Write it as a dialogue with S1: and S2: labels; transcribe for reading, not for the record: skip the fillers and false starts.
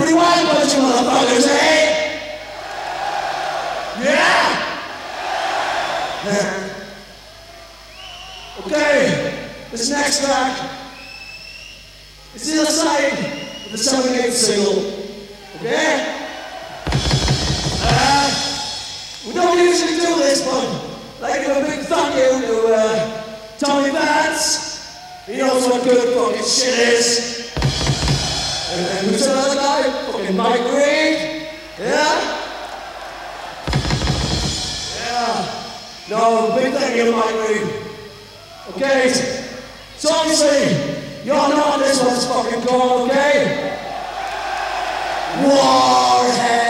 S1: pretty white bunch of motherfuckers, eh? Yeah? Okay, this next track is the other side of the 78 single. Okay? We don't usually do this, but I'd like to give a big thank you to Tommy Vance. He knows what good fucking shit is. And who's another guy? Fucking Mike Reed. Yeah? Yeah. No, big thank you to Mike Reed. Okay? So obviously, y'all know what this one's fucking called, okay? Warhead!